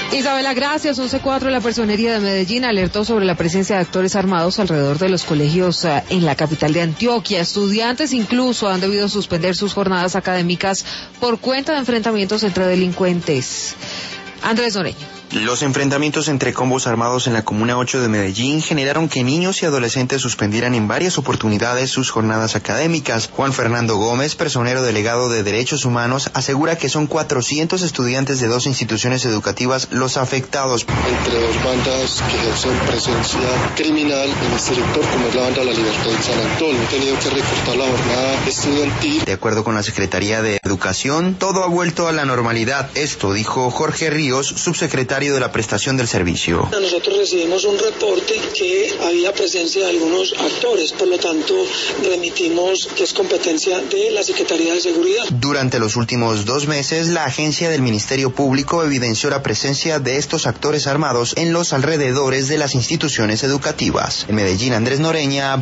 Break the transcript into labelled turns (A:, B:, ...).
A: Isabela, gracias. 11:04, la Personería de Medellín alertó sobre la presencia de actores armados alrededor de los colegios en la capital de Antioquia. Estudiantes incluso han debido suspender sus jornadas académicas por cuenta de enfrentamientos entre delincuentes. Andrés Noreño.
B: Los enfrentamientos entre combos armados en la Comuna 8 de Medellín generaron que niños y adolescentes suspendieran en varias oportunidades sus jornadas académicas. Juan Fernando Gómez, personero delegado de Derechos Humanos, asegura que son 400 estudiantes de 2 instituciones educativas los afectados.
C: Entre 2 bandas que ejercen presencia criminal en este sector, como es la banda La Libertad en San Antonio. Han tenido que recortar la jornada estudiantil.
B: De acuerdo con la Secretaría de Educación, todo ha vuelto a la normalidad. Esto dijo Jorge Ríos, subsecretario de la prestación del servicio.
D: Nosotros recibimos un reporte que había presencia de algunos actores, por lo tanto remitimos que es competencia de la Secretaría de Seguridad.
B: Durante los últimos 2 meses, la agencia del Ministerio Público evidenció la presencia de estos actores armados en los alrededores de las instituciones educativas. En Medellín, Andrés Noreña,